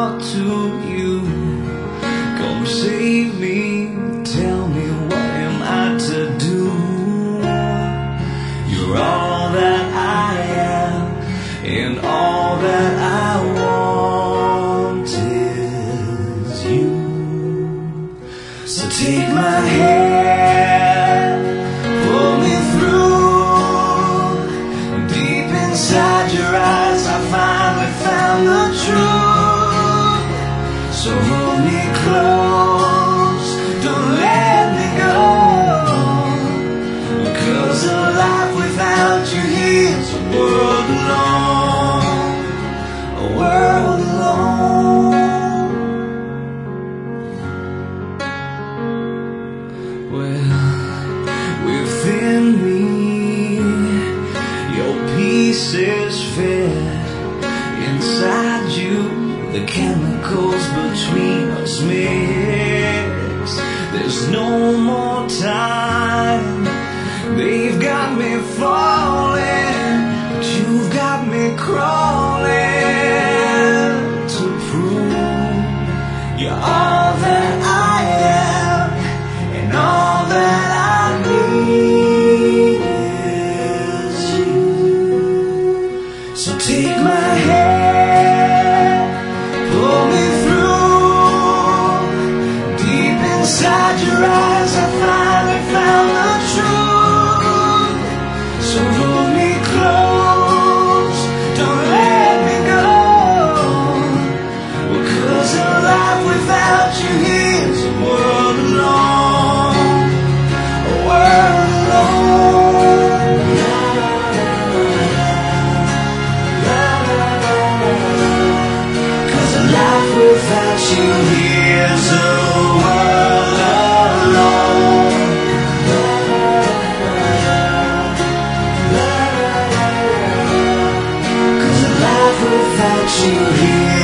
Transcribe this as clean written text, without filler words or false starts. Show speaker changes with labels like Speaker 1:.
Speaker 1: out to you. Come save me, tell me what am I to do? You're all that I am, and all that I want is you. So take my hand, pull me through. Deep inside your eyes I finally found the truth. So hold me close, don't let me go, 'cause a life without you here's a world alone, a world alone. Well, within me your peace is fed. Inside you the chemicals between us mix. There's no more time. They've got me falling, but you've got me crawling to prove you're all that I am, and all that I need is you. So take my hand, pull me through. Deep inside your eyes I finally found the truth. So hold me close, don't let me go, 'cause a life without you here's a world alone, a world alone. 'Cause a life without you here's a world alone. 'Cause a life without you here